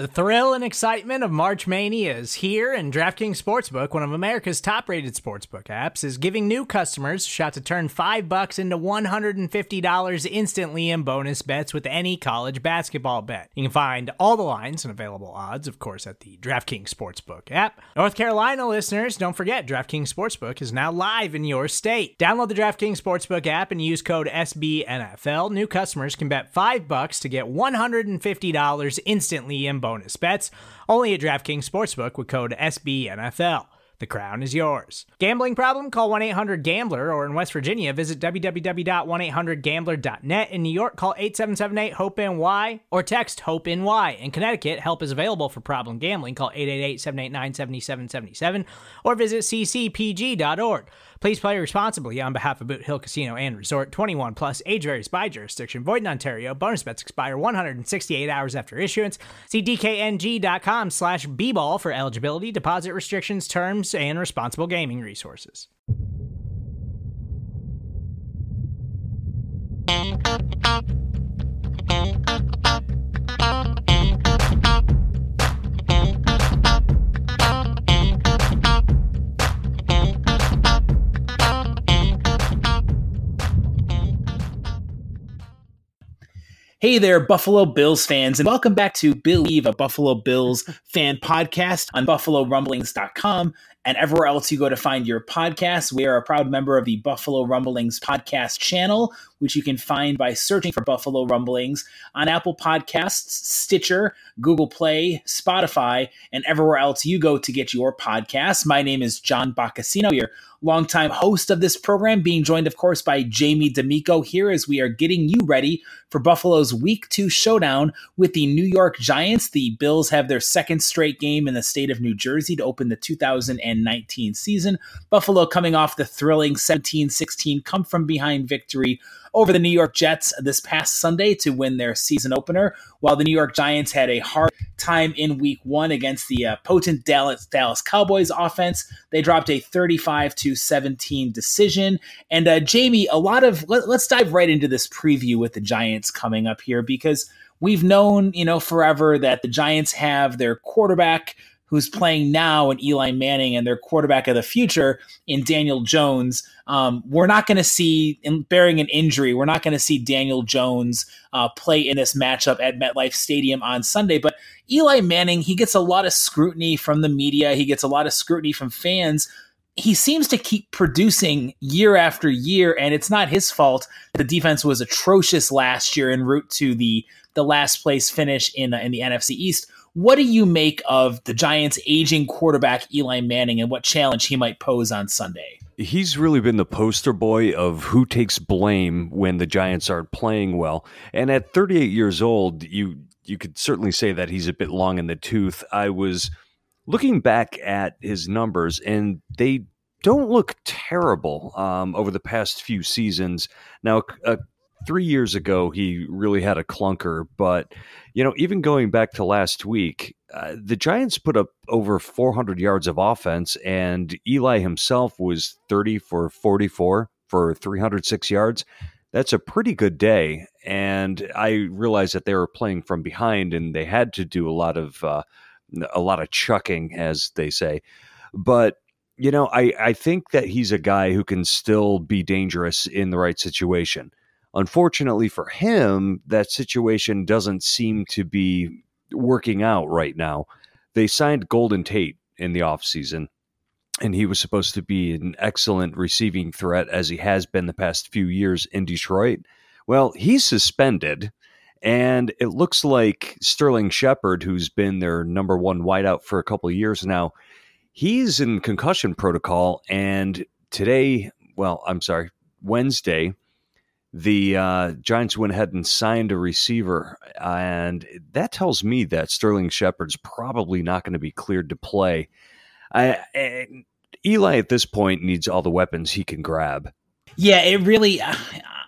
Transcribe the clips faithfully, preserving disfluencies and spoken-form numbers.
The thrill and excitement of March Mania is here, and DraftKings Sportsbook, one of America's top-rated sportsbook apps, is giving new customers a shot to turn five bucks into one hundred fifty dollars instantly in bonus bets with any college basketball bet. You can find all the lines and available odds, of course, at the DraftKings Sportsbook app. North Carolina listeners, don't forget, DraftKings Sportsbook is now live in your state. Download the DraftKings Sportsbook app and use code S B N F L. New customers can bet five bucks to get one hundred fifty dollars instantly in bonus bonus bets, only at DraftKings Sportsbook with code S B N F L. The crown is yours. Gambling problem? Call one eight hundred gambler, or in West Virginia, visit w w w dot one eight hundred gambler dot net. In New York, call eight seven seven eight hope N Y or text HOPE-NY. In Connecticut, help is available for problem gambling. Call eight eight eight, seven eight nine, seven seven seven seven or visit c c p g dot org. Please play responsibly on behalf of Boot Hill Casino and Resort. twenty-one plus, age varies by jurisdiction. Void in Ontario. Bonus bets expire one hundred sixty-eight hours after issuance. See d k n g dot com slash b ball for eligibility, deposit restrictions, terms, and responsible gaming resources. Hey there, Buffalo Bills fans, and welcome back to Believe, a Buffalo Bills fan podcast on buffalo rumblings dot com and everywhere else you go to find your podcasts. We are a proud member of the Buffalo Rumblings podcast channel, which you can find by searching for Buffalo Rumblings on Apple Podcasts, Stitcher, Google Play, Spotify, and everywhere else you go to get your podcasts. My name is John Boccacino, your longtime host of this program, being joined, of course, by Jamie D'Amico here as we are getting you ready for Buffalo's Week two showdown with the New York Giants. The Bills have their second straight game in the state of New Jersey to open the two thousand nineteen season. Buffalo coming off the thrilling seventeen sixteen come-from-behind victory over the New York Jets this past Sunday to win their season opener, while the New York Giants had a hard time in week one against the uh, potent Dallas, Dallas Cowboys offense. They dropped a thirty-five to seventeen decision. And uh, Jamie, a lot of let, let's dive right into this preview with the Giants coming up here, because we've known, you know, forever that the Giants have their quarterback who's playing now in Eli Manning and their quarterback of the future in Daniel Jones. Um, we're not going to see, in, bearing an injury, we're not going to see Daniel Jones uh, play in this matchup at MetLife Stadium on Sunday. But Eli Manning, he gets a lot of scrutiny from the media. He gets a lot of scrutiny from fans. He seems to keep producing year after year, and it's not his fault. The defense was atrocious last year en route to the, the last place finish in, uh, in the N F C East. What do you make of the Giants' aging quarterback, Eli Manning, and what challenge he might pose on Sunday? He's really been the poster boy of who takes blame when the Giants aren't playing well. And at thirty-eight years old, you you could certainly say that he's a bit long in the tooth. I was looking back at his numbers, and they don't look terrible um, over the past few seasons. Now, uh, Three years ago, he really had a clunker, but, you know, even going back to last week, uh, the Giants put up over four hundred yards of offense, and Eli himself was thirty for forty-four for three hundred six yards. That's a pretty good day, and I realized that they were playing from behind, and they had to do a lot of uh, a lot of chucking, as they say. But you know, I, I think that he's a guy who can still be dangerous in the right situation. Unfortunately for him, that situation doesn't seem to be working out right now. They signed Golden Tate in the offseason, and he was supposed to be an excellent receiving threat, as he has been the past few years in Detroit. Well, he's suspended, and it looks like Sterling Shepard, who's been their number one wideout for a couple of years now, he's in concussion protocol, and today, well, I'm sorry, Wednesday, the uh, Giants went ahead and signed a receiver, and that tells me that Sterling Shepard's probably not going to be cleared to play. I, I, Eli at this point needs all the weapons he can grab. Yeah, it really,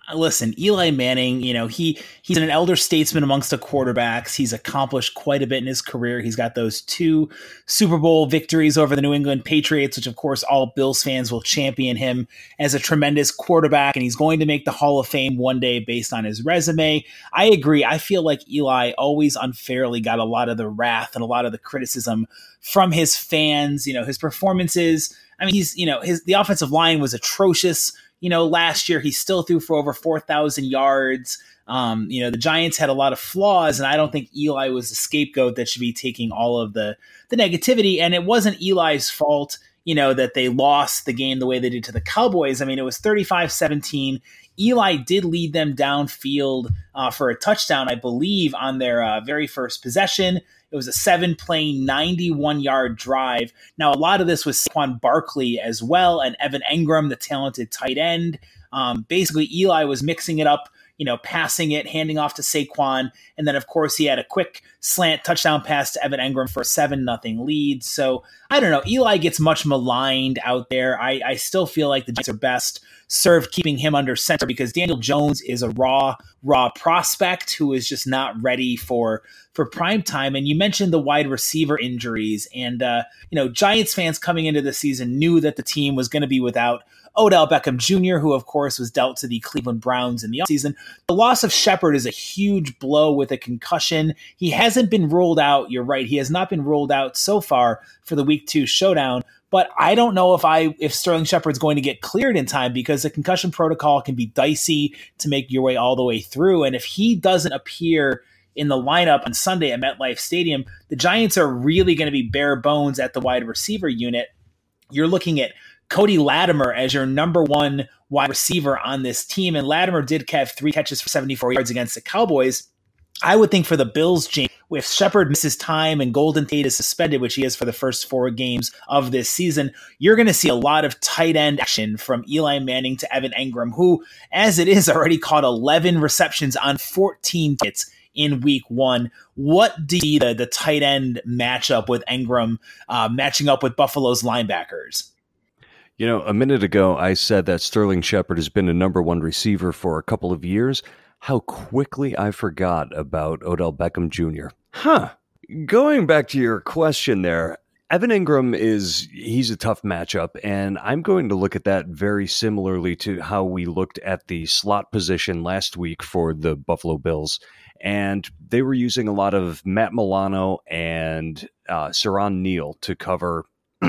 listen, Eli Manning, you know, he he's an elder statesman amongst the quarterbacks. He's accomplished quite a bit in his career. He's got those two Super Bowl victories over the New England Patriots, which of course all Bills fans will champion him as a tremendous quarterback, and he's going to make the Hall of Fame one day based on his resume. I agree. I feel like Eli always unfairly got a lot of the wrath and a lot of the criticism from his fans. You know, his performances, I mean, he's, you know, his the offensive line was atrocious. You know, last year he still threw for over four thousand yards. Um, you know, the Giants had a lot of flaws, and I don't think Eli was the scapegoat that should be taking all of the, the negativity. And it wasn't Eli's fault, you know, that they lost the game the way they did to the Cowboys. I mean, it was thirty-five seventeen. Eli did lead them downfield uh, for a touchdown, I believe, on their uh, very first possession. It was a seven-play, ninety-one-yard drive. Now, a lot of this was Saquon Barkley as well, and Evan Engram, the talented tight end. Um, basically, Eli was mixing it up, you know, passing it, handing off to Saquon, and then, of course, he had a quick slant touchdown pass to Evan Engram for a seven nothing lead. So, I don't know. Eli gets much maligned out there. I, I still feel like the Giants are best served keeping him under center because Daniel Jones is a raw, raw prospect who is just not ready for for prime time. And you mentioned the wide receiver injuries, and uh, you know, Giants fans coming into the season knew that the team was going to be without Odell Beckham Junior, who of course was dealt to the Cleveland Browns in the offseason. The loss of Shepard is a huge blow with a concussion. He hasn't been ruled out. You're right. He has not been ruled out so far for the week two showdown. But I don't know if I if Sterling Shepard's going to get cleared in time because the concussion protocol can be dicey to make your way all the way through. And if he doesn't appear in the lineup on Sunday at MetLife Stadium, the Giants are really going to be bare bones at the wide receiver unit. You're looking at Cody Latimer as your number one wide receiver on this team. And Latimer did have three catches for seventy-four yards against the Cowboys. I would think for the Bills, James, if Shepard misses time and Golden Tate is suspended, which he is for the first four games of this season, you're going to see a lot of tight end action from Eli Manning to Evan Engram, who, as it is, already caught eleven receptions on fourteen hits in week one. What do you see the, the tight end matchup with Engram uh, matching up with Buffalo's linebackers? You know, a minute ago, I said that Sterling Shepard has been a number one receiver for a couple of years. How quickly I forgot about Odell Beckham Junior Huh. Going back to your question there, Evan Engram is, he's a tough matchup, and I'm going to look at that very similarly to how we looked at the slot position last week for the Buffalo Bills. And they were using a lot of Matt Milano and uh, Saron Neal to cover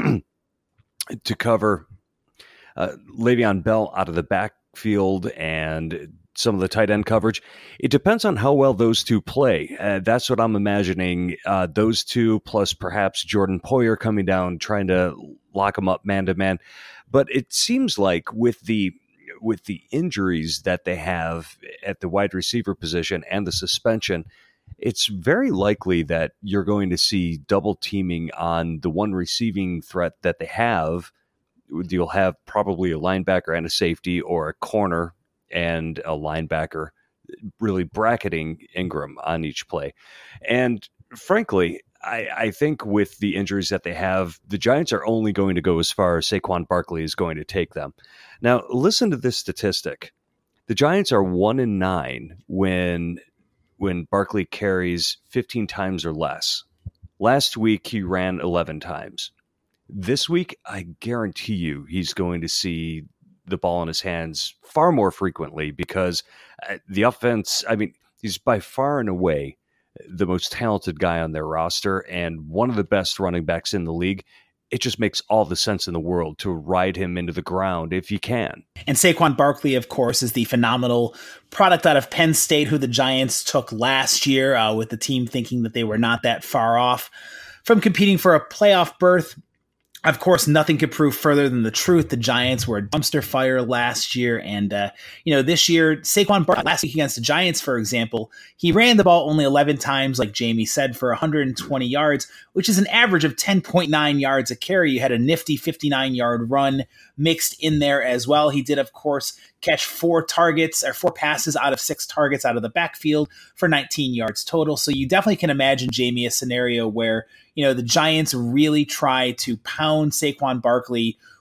to cover uh, Le'Veon Bell out of the backfield and some of the tight end coverage. It depends on how well those two play. Uh, that's what I'm imagining. Uh, those two plus perhaps Jordan Poyer coming down, trying to lock them up man to man. But it seems like with the with the injuries that they have at the wide receiver position and the suspension, it's very likely that you're going to see double teaming on the one receiving threat that they have. You'll have probably a linebacker and a safety, or a corner and a linebacker, really bracketing Engram on each play. And frankly, I, I think with the injuries that they have, the Giants are only going to go as far as Saquon Barkley is going to take them. Now, listen to this statistic. The Giants are one in nine when when Barkley carries fifteen times or less. Last week, he ran eleven times. This week, I guarantee you he's going to see the ball in his hands far more frequently because the offense, I mean, he's by far and away the most talented guy on their roster and one of the best running backs in the league. It just makes all the sense in the world to ride him into the ground if you can. And Saquon Barkley, of course, is the phenomenal product out of Penn State, who the Giants took last year uh, with the team thinking that they were not that far off from competing for a playoff berth. Of course, nothing could prove further than the truth. The Giants were a dumpster fire last year. And, uh, you know, this year, Saquon Barkley, last week against the Giants, for example, he ran the ball only eleven times, like Jamie said, for one hundred twenty yards, which is an average of ten point nine yards a carry. You had a nifty fifty-nine-yard run mixed in there as well. He did, of course, catch four targets or four passes out of six targets out of the backfield for nineteen yards total. So you definitely can imagine, Jamie, a scenario where, you know, the Giants really try to pound Saquon Barkley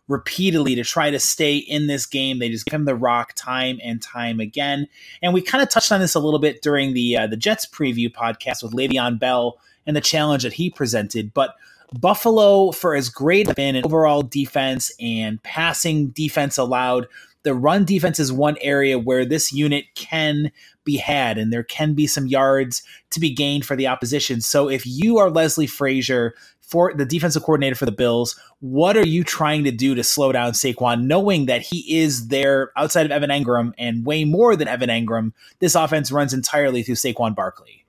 repeatedly to try to stay in this game. They just give him the rock time and time again. And we kind of touched on this a little bit during the uh, the Jets preview podcast with Le'Veon Bell and the challenge that he presented. But Buffalo, for as great as been in overall defense and passing defense allowed, the run defense is one area where this unit can be had, and there can be some yards to be gained for the opposition. So if you are Leslie Frazier, for the defensive coordinator for the Bills, what are you trying to do to slow down Saquon, knowing that he is there outside of Evan Engram and way more than Evan Engram? This offense runs entirely through Saquon Barkley.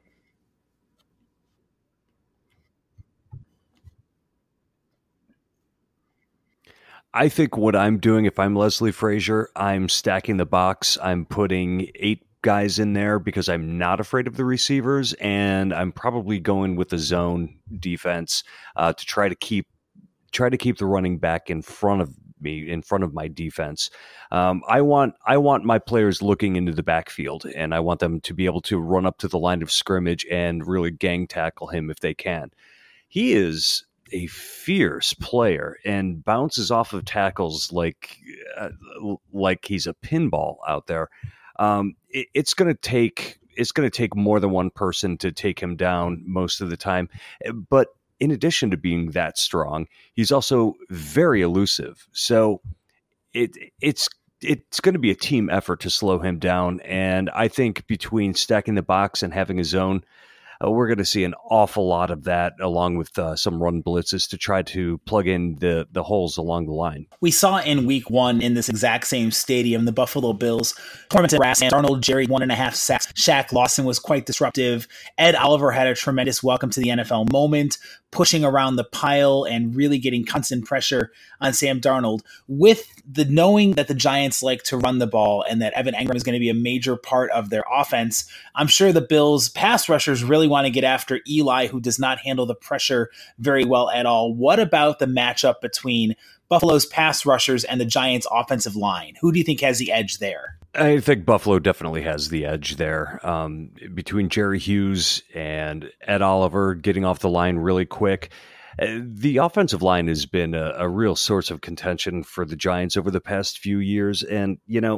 I think what I'm doing, if I'm Leslie Frazier, I'm stacking the box. I'm putting eight guys in there because I'm not afraid of the receivers, and I'm probably going with the zone defense uh, to try to keep try to keep the running back in front of me, in front of my defense. Um, I want I want my players looking into the backfield, and I want them to be able to run up to the line of scrimmage and really gang tackle him if they can. He is a fierce player and bounces off of tackles like uh, like he's a pinball out there. Um, it, it's going to take it's going to take more than one person to take him down most of the time. But in addition to being that strong, he's also very elusive. So it it's it's going to be a team effort to slow him down. And I think between stacking the box and having a zone, Uh, we're going to see an awful lot of that, along with uh, some run blitzes to try to plug in the, the holes along the line. We saw in week one in this exact same stadium, the Buffalo Bills tormented Sam Darnold, Jerry one and a half sacks. Shaq Lawson was quite disruptive. Ed Oliver had a tremendous welcome to the N F L moment, pushing around the pile and really getting constant pressure on Sam Darnold. With the knowing that the Giants like to run the ball and that Evan Engram is going to be a major part of their offense, I'm sure the Bills pass rushers really want to get after Eli, who does not handle the pressure very well at all. What about the matchup between Buffalo's pass rushers and the Giants' offensive line? Who do you think has the edge there? I think Buffalo definitely has the edge there. Um, between Jerry Hughes and Ed Oliver getting off the line really quick, uh, the offensive line has been a, a real source of contention for the Giants over the past few years. And, you know,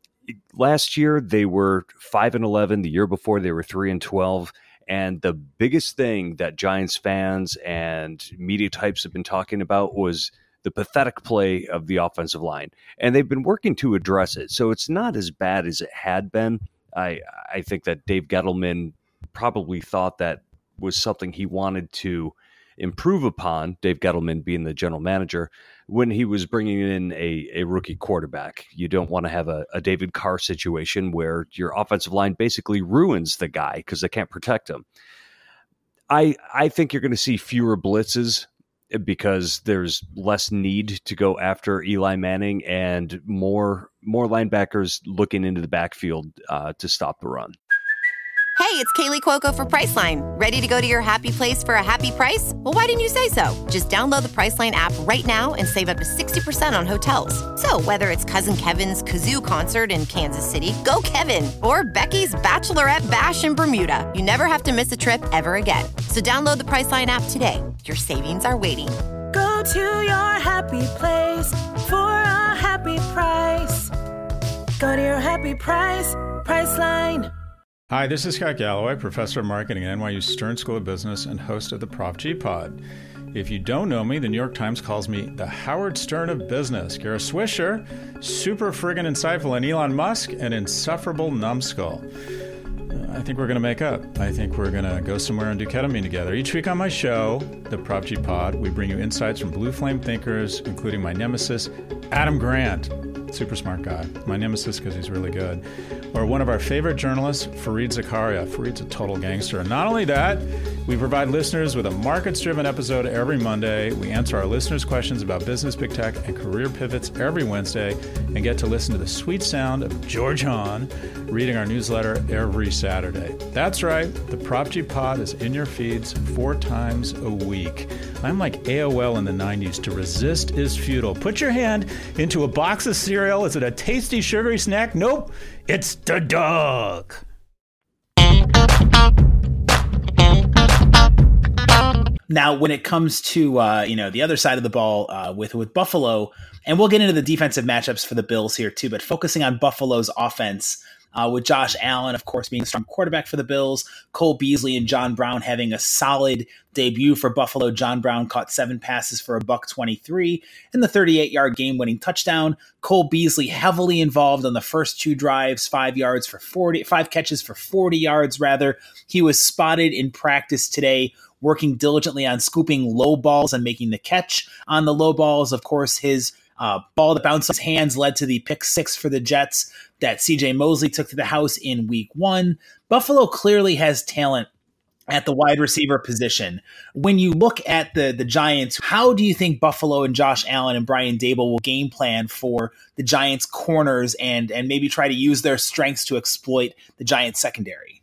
last year they were five and eleven. The year before they were three and twelve. And the biggest thing that Giants fans and media types have been talking about was the pathetic play of the offensive line. And they've been working to address it. So it's not as bad as it had been. I, I think that Dave Gettleman probably thought that was something he wanted to improve upon, Dave Gettleman being the general manager, when he was bringing in a, a rookie quarterback. You don't want to have a, a David Carr situation where your offensive line basically ruins the guy because they can't protect him. I I think you're going to see fewer blitzes because there's less need to go after Eli Manning and more more linebackers looking into the backfield uh, to stop the run. Hey, it's Kaylee Cuoco for Priceline. Ready to go to your happy place for a happy price? Well, why didn't you say so? Just download the Priceline app right now and save up to sixty percent on hotels. So whether it's Cousin Kevin's Kazoo Concert in Kansas City, go Kevin, or Becky's Bachelorette Bash in Bermuda, you never have to miss a trip ever again. So download the Priceline app today. Your savings are waiting. Go to your happy place for a happy price. Go to your happy price, Priceline. Hi, this is Scott Galloway, professor of marketing at N Y U Stern School of Business and host of the Prof G Pod. If you don't know me, the New York Times calls me the Howard Stern of business. Kara Swisher, super friggin' insightful, and Elon Musk, an insufferable numbskull. I think we're going to make up. I think we're going to go somewhere and do ketamine together. Each week on my show, the Prof G Pod, we bring you insights from blue flame thinkers, including my nemesis, Adam Grant. Super smart guy. My nemesis because he's really good. Or one of our favorite journalists, Fareed Zakaria. Fareed's a total gangster. And not only that, we provide listeners with a markets-driven episode every Monday. We answer our listeners' questions about business, big tech, and career pivots every Wednesday, and get to listen to the sweet sound of George Hahn reading our newsletter every Saturday. That's right. The Prop G Pod is in your feeds four times a week. I'm like A O L in the nineties. To resist is futile. Put your hand into a box of cereal. Is it a tasty, sugary snack? Nope. It's the dog. Now, when it comes to, uh, you know, the other side of the ball uh, with, with Buffalo, and we'll get into the defensive matchups for the Bills here too, but focusing on Buffalo's offense, Uh, with Josh Allen, of course, being a strong quarterback for the Bills, Cole Beasley and John Brown having a solid debut for Buffalo. John Brown caught seven passes for a buck twenty-three and the thirty-eight-yard game-winning touchdown. Cole Beasley heavily involved on the first two drives, five yards for forty, five catches for forty yards, rather. He was spotted in practice today, working diligently on scooping low balls and making the catch on the low balls. Of course, his Uh, ball that bounced his hands led to the pick six for the Jets that C J Mosley took to the house in week one. Buffalo clearly has talent at the wide receiver position. When you look at the, the Giants, how do you think Buffalo and Josh Allen and Brian Daboll will game plan for the Giants corners and, and maybe try to use their strengths to exploit the Giants secondary?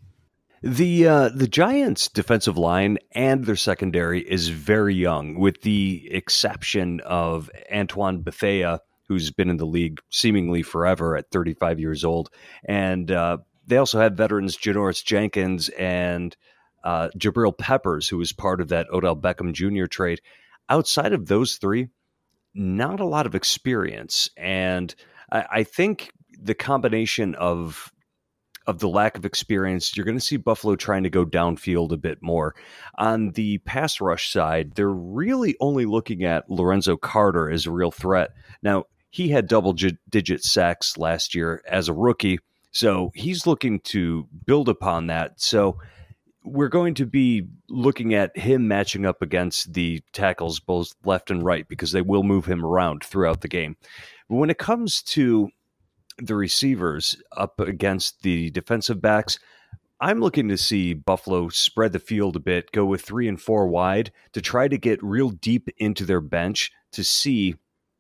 The uh, the Giants' defensive line and their secondary is very young, with the exception of Antoine Bethea, who's been in the league seemingly forever at thirty-five years old. And uh, they also have veterans Janoris Jenkins and uh, Jabril Peppers, who was part of that Odell Beckham Junior trade. Outside of those three, not a lot of experience. And I, I think the combination of of the lack of experience, you're going to see Buffalo trying to go downfield a bit more. On the pass rush side, they're really only looking at Lorenzo Carter as a real threat. Now, he had double-digit sacks last year as a rookie, so he's looking to build upon that. So we're going to be looking at him matching up against the tackles both left and right, because they will move him around throughout the game. But when it comes to the receivers up against the defensive backs, I'm looking to see Buffalo spread the field a bit, go with three and four wide to try to get real deep into their bench to see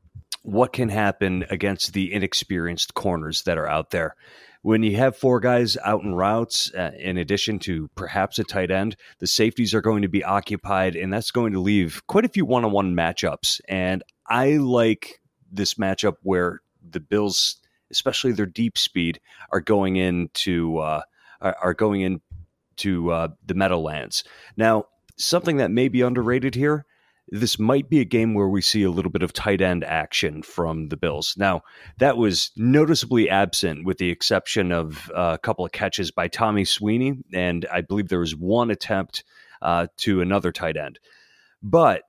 what can happen against the inexperienced corners that are out there. When you have four guys out in routes, uh, in addition to perhaps a tight end, the safeties are going to be occupied, and that's going to leave quite a few one-on-one matchups. And I like this matchup where the Bills, especially their deep speed, are going into uh, are, are going into uh, the Meadowlands. Now, something that may be underrated here, this might be a game where we see a little bit of tight end action from the Bills. Now, that was noticeably absent with the exception of uh, a couple of catches by Tommy Sweeney, and I believe there was one attempt uh, to another tight end. But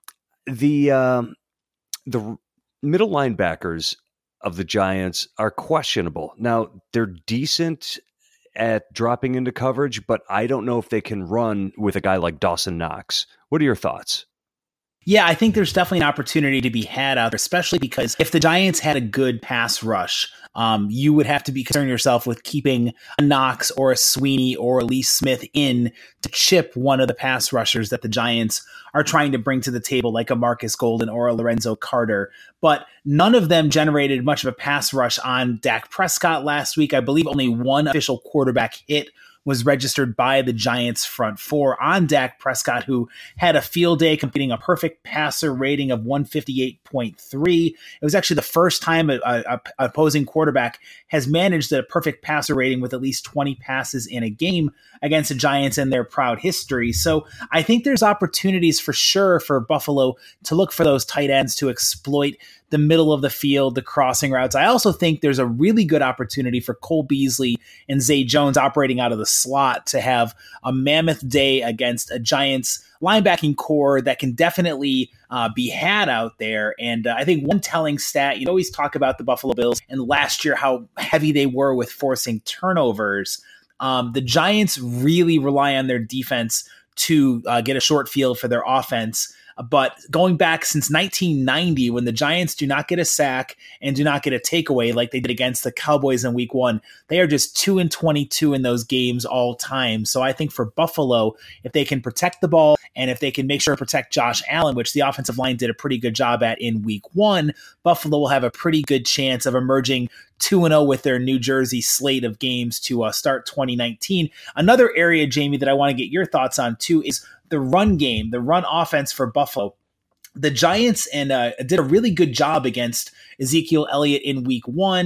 the um, the middle linebackers of the Giants are questionable. Now, they're decent at dropping into coverage, but I don't know if they can run with a guy like Dawson Knox. What are your thoughts? Yeah, I think there's definitely an opportunity to be had out there, especially because if the Giants had a good pass rush, um, you would have to be concerned yourself with keeping a Knox or a Sweeney or a Lee Smith in to chip one of the pass rushers that the Giants are trying to bring to the table, like a Marcus Golden or a Lorenzo Carter. But none of them generated much of a pass rush on Dak Prescott last week. I believe only one official quarterback hit was registered by the Giants front four on Dak Prescott, who had a field day, completing a perfect passer rating of one fifty-eight point three. It was actually the first time a, a, a opposing quarterback has managed a perfect passer rating with at least twenty passes in a game against the Giants in their proud history. So I think there's opportunities for sure for Buffalo to look for those tight ends to exploit the middle of the field, the crossing routes. I also think there's a really good opportunity for Cole Beasley and Zay Jones operating out of the slot to have a mammoth day against a Giants linebacking core that can definitely uh, be had out there. And uh, I think one telling stat, you always talk about the Buffalo Bills and last year how heavy they were with forcing turnovers. Um, the Giants really rely on their defense to uh, get a short field for their offense. But going back since nineteen ninety, when the Giants do not get a sack and do not get a takeaway like they did against the Cowboys in week one, they are just two and twenty-two in those games all time. So I think for Buffalo, if they can protect the ball and if they can make sure to protect Josh Allen, which the offensive line did a pretty good job at in week one, Buffalo will have a pretty good chance of emerging two and oh with their New Jersey slate of games to uh, start twenty nineteen. Another area, Jamie, that I want to get your thoughts on too is the run game, the run offense for Buffalo. The Giants and uh, did a really good job against Ezekiel Elliott in week one.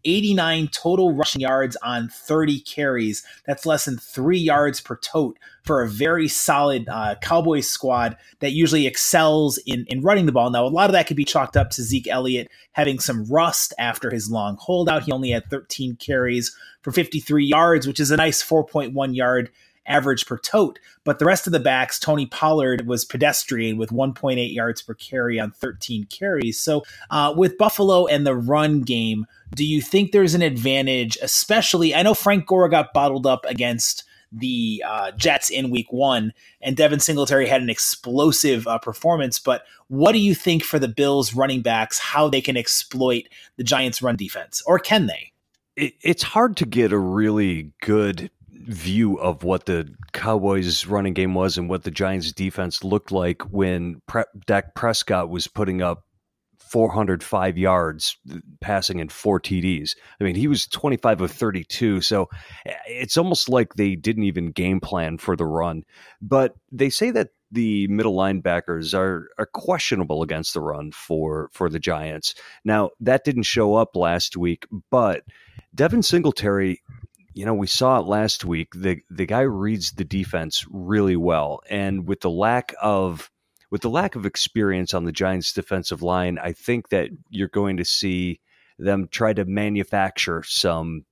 eighty-nine total rushing yards on thirty carries. That's less than three yards per tote for a very solid uh, Cowboys squad that usually excels in, in running the ball. Now, a lot of that could be chalked up to Zeke Elliott having some rust after his long holdout. He only had thirteen carries for fifty-three yards, which is a nice four point one yard average per tote. But the rest of the backs, Tony Pollard was pedestrian with one point eight yards per carry on thirteen carries. So uh, with Buffalo and the run game, do you think there's an advantage, especially, I know Frank Gore got bottled up against the uh, Jets in week one, and Devin Singletary had an explosive uh, performance, but what do you think for the Bills running backs, how they can exploit the Giants run defense, or can they? It, it's hard to get a really good view of what the Cowboys running game was and what the Giants defense looked like when Pre- Dak Prescott was putting up four hundred five yards passing and four T Ds. I mean, he was twenty-five of thirty-two. So it's almost like they didn't even game plan for the run. But they say that the middle linebackers are, are questionable against the run for, for the Giants. Now, that didn't show up last week, but Devin Singletary, you know, we saw it last week. The the guy reads the defense really well. And with the lack of With the lack of experience on the Giants' defensive line, I think that you're going to see them try to manufacture some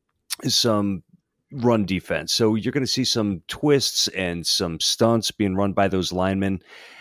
some run defense. So you're going to see some twists and some stunts being run by those linemen.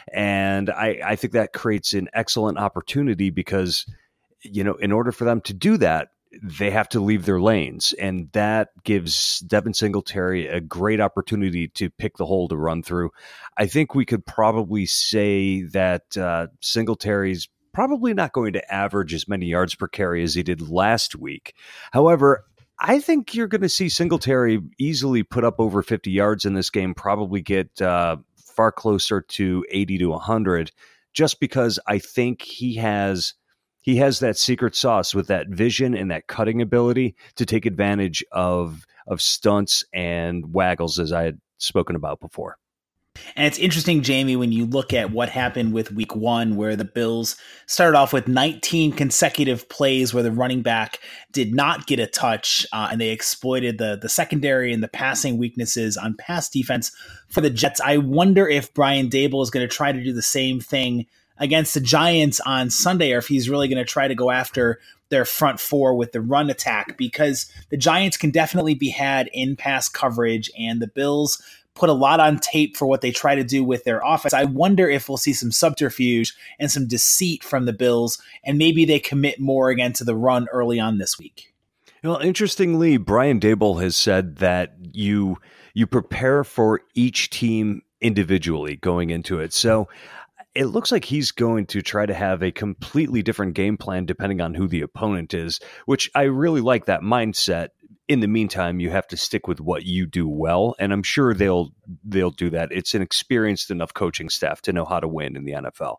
And I, I think that creates an excellent opportunity because, you know, in order for them to do that, they have to leave their lanes, and that gives Devin Singletary a great opportunity to pick the hole to run through. I think we could probably say that uh, Singletary's probably not going to average as many yards per carry as he did last week. However, I think you're going to see Singletary easily put up over fifty yards in this game, probably get uh, far closer to eighty to one hundred, just because I think he has... He has that secret sauce with that vision and that cutting ability to take advantage of of stunts and waggles, as I had spoken about before. And it's interesting, Jamie, when you look at what happened with week one, where the Bills started off with nineteen consecutive plays where the running back did not get a touch, uh, and they exploited the, the secondary and the passing weaknesses on pass defense for the Jets. I wonder if Brian Daboll is going to try to do the same thing against the Giants on Sunday, or if he's really going to try to go after their front four with the run attack, because the Giants can definitely be had in pass coverage, and the Bills put a lot on tape for what they try to do with their offense. I wonder if we'll see some subterfuge and some deceit from the Bills, and maybe they commit more again to the run early on this week. Well, interestingly, Brian Daboll has said that you you prepare for each team individually going into it. So it looks like he's going to try to have a completely different game plan depending on who the opponent is, which I really like that mindset. In the meantime, you have to stick with what you do well, and I'm sure they'll they'll do that. It's an experienced enough coaching staff to know how to win in the N F L.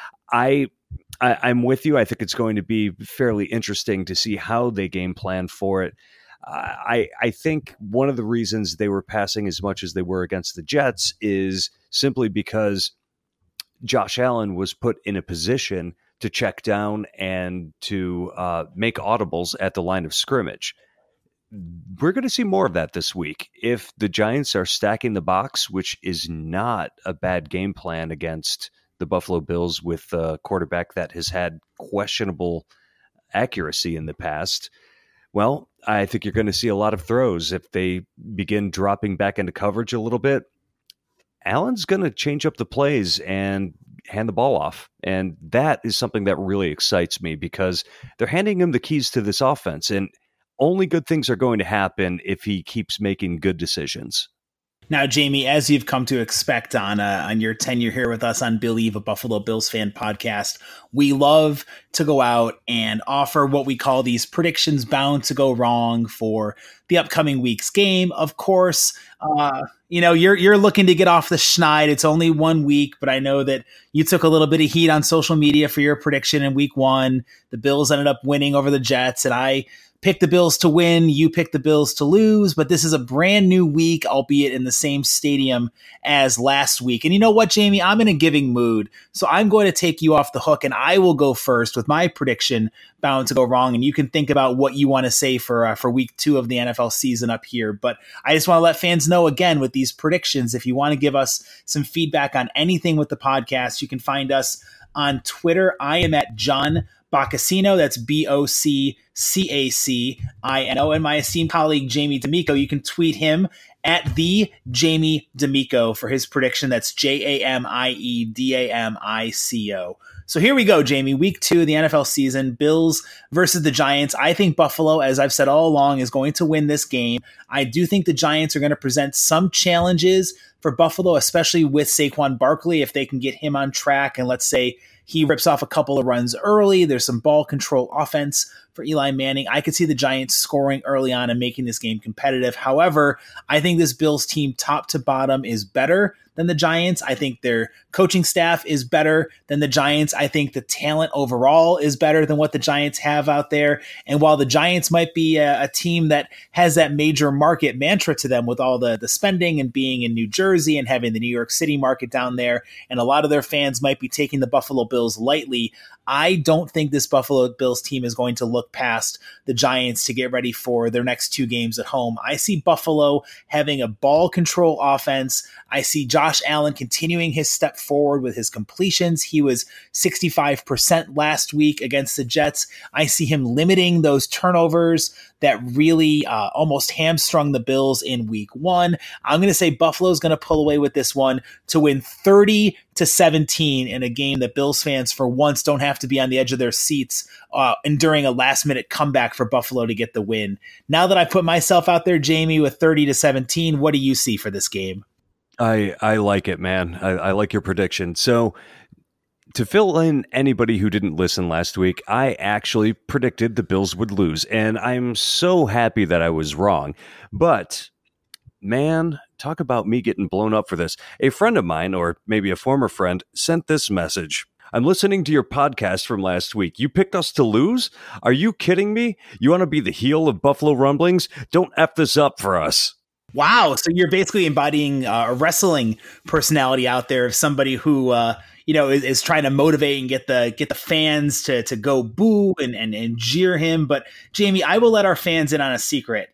I, I I'm with you. I think it's going to be fairly interesting to see how they game plan for it. Uh, I I think one of the reasons they were passing as much as they were against the Jets is simply because Josh Allen was put in a position to check down and to uh, make audibles at the line of scrimmage. We're going to see more of that this week. If the Giants are stacking the box, which is not a bad game plan against the Buffalo Bills with a quarterback that has had questionable accuracy in the past, well, I think you're going to see a lot of throws. If they begin dropping back into coverage a little bit, Allen's going to change up the plays and hand the ball off. And that is something that really excites me because they're handing him the keys to this offense. And only good things are going to happen if he keeps making good decisions. Now, Jamie, as you've come to expect on uh, on your tenure here with us on Believe, a Buffalo Bills fan podcast, we love to go out and offer what we call these predictions bound to go wrong for the upcoming week's game. Of course, uh, you know, you're you're looking to get off the schneid. It's only one week, but I know that you took a little bit of heat on social media for your prediction in week one. The Bills ended up winning over the Jets, and I pick the Bills to win, you pick the Bills to lose, but this is a brand new week, albeit in the same stadium as last week. And you know what, Jamie? I'm in a giving mood, so I'm going to take you off the hook, and I will go first with my prediction bound to go wrong, and you can think about what you want to say for uh, for week two of the N F L season up here. But I just want to let fans know, again, with these predictions, if you want to give us some feedback on anything with the podcast, you can find us on Twitter. I am at John Boccacino. That's B O C C A C I N O. And my esteemed colleague, Jamie D'Amico, you can tweet him at the Jamie D'Amico for his prediction. That's J A M I E D A M I C O. So here we go, Jamie. Week two of the N F L season, Bills versus the Giants. I think Buffalo, as I've said all along, is going to win this game. I do think the Giants are going to present some challenges for Buffalo, especially with Saquon Barkley, if they can get him on track. And let's say he rips off a couple of runs early. There's some ball control offense for Eli Manning. I could see the Giants scoring early on and making this game competitive. However, I think this Bills team top to bottom is better than the Giants. I think their coaching staff is better than the Giants. I think the talent overall is better than what the Giants have out there. And while the Giants might be a, a team that has that major market mantra to them with all the, the spending and being in New Jersey and having the New York City market down there, and a lot of their fans might be taking the Buffalo Bills lightly, I don't think this Buffalo Bills team is going to look past the Giants to get ready for their next two games at home. I see Buffalo having a ball control offense. I see Josh Allen continuing his step forward with his completions. He was sixty-five percent last week against the Jets. I see him limiting those turnovers that really uh, almost hamstrung the Bills in week one. I'm going to say Buffalo's going to pull away with this one to win thirty to seventeen in a game that Bills fans for once don't have to be on the edge of their seats uh, enduring a last minute comeback for Buffalo to get the win. Now that I put myself out there, Jamie, with thirty to seventeen, what do you see for this game? I, I like it, man. I, I like your prediction. So to fill in anybody who didn't listen last week, I actually predicted the Bills would lose, and I'm so happy that I was wrong. But, man, talk about me getting blown up for this. A friend of mine, or maybe a former friend, sent this message. I'm listening to your podcast from last week. You picked us to lose? Are you kidding me? You want to be the heel of Buffalo Rumblings? Don't F this up for us. Wow. So you're basically embodying uh, a wrestling personality out there of somebody who, uh, you know, is, is trying to motivate and get the get the fans to to go boo and, and, and jeer him. But Jamie, I will let our fans in on a secret.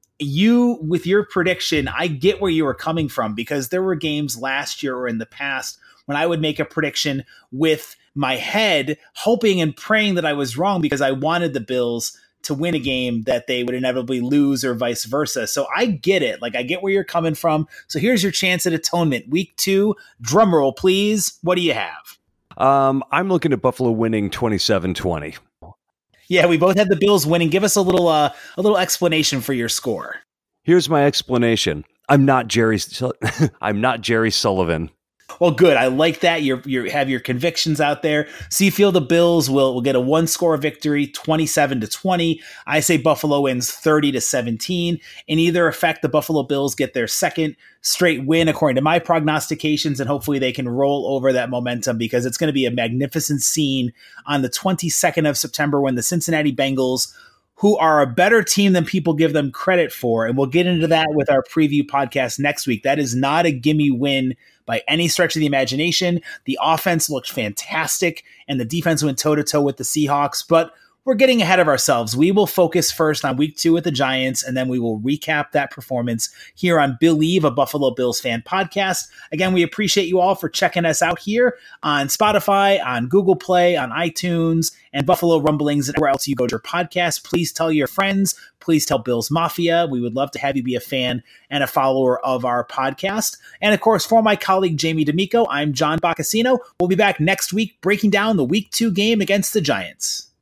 You, with your prediction, I get where you were coming from, because there were games last year or in the past when I would make a prediction with my head, hoping and praying that I was wrong because I wanted the Bills to win a game that they would inevitably lose or vice versa. So I get it. Like, I get where you're coming from. So here's your chance at atonement. Week two, drum roll, please. What do you have? Um, I'm looking at Buffalo winning twenty-seven twenty. Yeah, we both had the Bills winning. Give us a little uh, a little explanation for your score. Here's my explanation. I'm not Jerry. I'm not Jerry Sullivan. Well, good. I like that. You you have your convictions out there. So you feel the Bills will, will get a one-score victory, twenty-seven to twenty. I say Buffalo wins thirty to seventeen. In either effect, the Buffalo Bills get their second straight win, according to my prognostications, and hopefully they can roll over that momentum, because it's going to be a magnificent scene on the twenty-second of September when the Cincinnati Bengals, who are a better team than people give them credit for, and we'll get into that with our preview podcast next week. That is not a gimme win by any stretch of the imagination. The offense looked fantastic, and the defense went toe-to-toe with the Seahawks, but we're getting ahead of ourselves. We will focus first on week two with the Giants, and then we will recap that performance here on Believe, a Buffalo Bills fan podcast. Again, we appreciate you all for checking us out here on Spotify, on Google Play, on iTunes, and Buffalo Rumblings, and everywhere else you go to your podcast. Please tell your friends. Please tell Bills Mafia. We would love to have you be a fan and a follower of our podcast. And of course, for my colleague Jamie D'Amico, I'm John Boccacino. We'll be back next week breaking down the week two game against the Giants.